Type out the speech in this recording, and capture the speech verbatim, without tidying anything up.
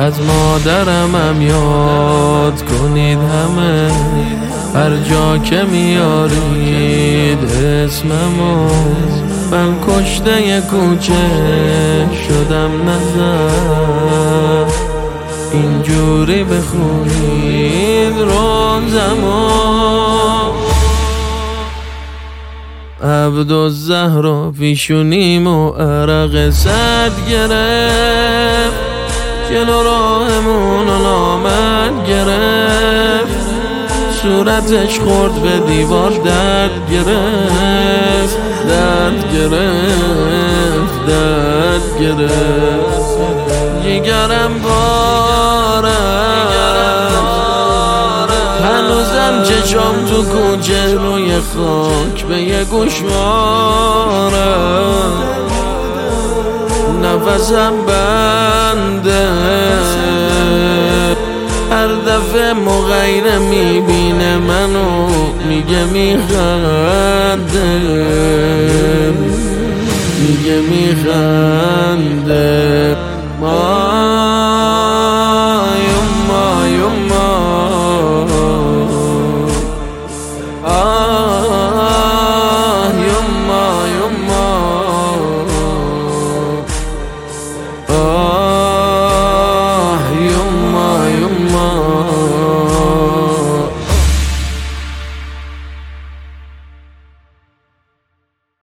از مادرم هم یاد کنید همه، هر جا که میارید اسممو. من کشته کوچه شدم نظر، اینجوری بخونید روزمو. عبدالزهرا پیشونیم و عرق سرد گرفت، جلو راهمون و نامد گرفت، صورتش خورد به دیوار درد گرفت، درد گرفت، درد گرفت. جگرم پاره، هنوزم چشم تو کوچه روی خاک به یه گوشواره، نفسم بنده، هر دفعه مغیره میبینه منو میگه میخنده، میگه میخنده.